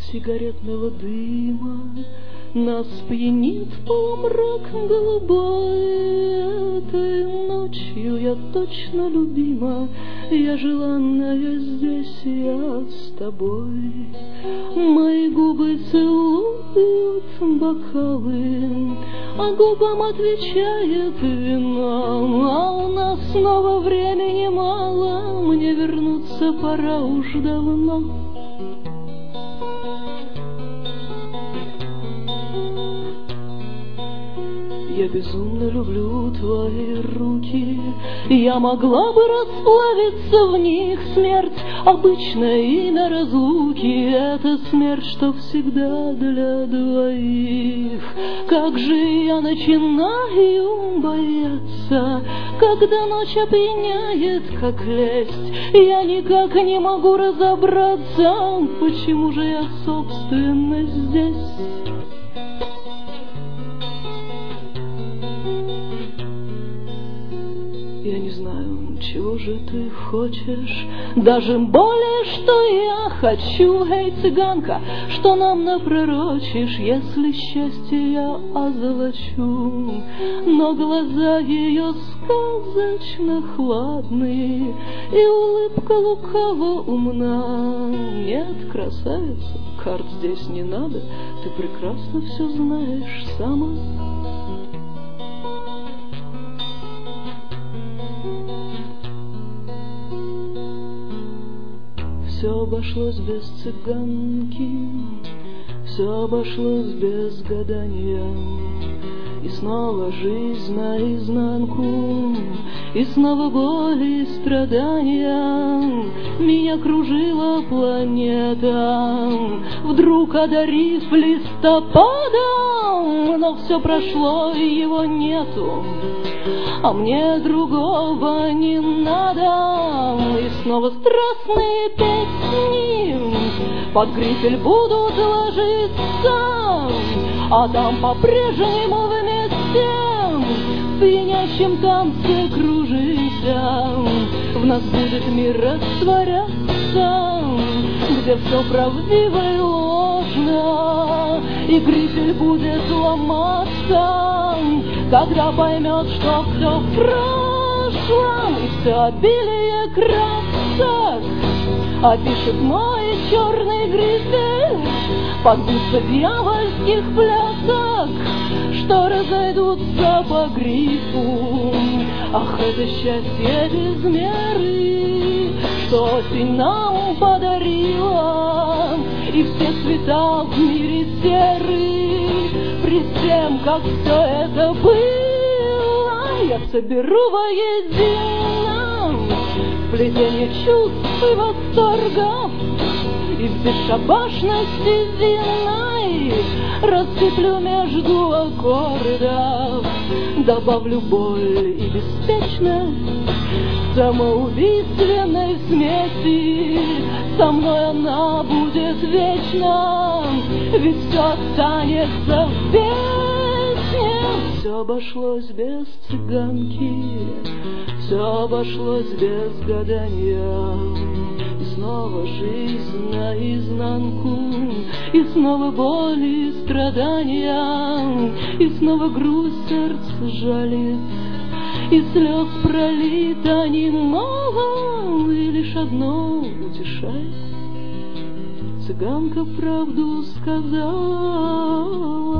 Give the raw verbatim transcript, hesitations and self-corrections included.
сигаретного дыма нас пьянит полумрак голубой. Этой ночью я точно любима, я желанная здесь, я с тобой. Мои губы целуют бокалы, а губам отвечает вино. А у нас снова времени мало, мне вернуться пора уж давно. Я безумно люблю твои руки, я могла бы расплавиться в них. Смерть — обычное имя разлуки, это смерть, что всегда для двоих. Как же я начинаю бояться, когда ночь опьяняет, как лесть. Я никак не могу разобраться, почему же я, собственно, здесь. Я не знаю, чего же ты хочешь, даже более, что я хочу. Эй, цыганка, что нам напророчишь, если счастье я озолочу? Но глаза ее сказочно хладны, и улыбка лукаво умна. Нет, красавица, карт здесь не надо, ты прекрасно все знаешь сама. Все обошлось без цыганки, все обошлось без гадания. И снова жизнь наизнанку, и снова боль и страдания. Меня кружила планета, вдруг одарив листопадом. Но все прошло, и его нету, а мне другого не надо. И снова страстные песни под грифель будут ложиться, а там по-прежнему вместе в пьянящем танце кружися. В нас будет мир растворяться, где все правдиво и ложно, и грифель будет ломаться, когда поймет, что все в прошлом, и все обилие красок опишет мой черный грифель под густо дьявольских плясок, что разойдутся по грифу. Ах, это счастье без меры, что осень нам подарила, и все цвета в мире серы. Пред тем, как все это было, я соберу воедино плетение чувств и восторгов, и в бесшабашности земной рассыплю между аккордов. Добавлю боль и беспечность к самоубийственной смеси. Со мной она будет вечна, ведь все останется в песне. Все обошлось без цыганки, все обошлось без гадания. И снова жизнь наизнанку, и снова боль и страдания, и снова грусть сердце жалит, и слез пролито немало, и лишь одно утешает: цыганка правду сказала.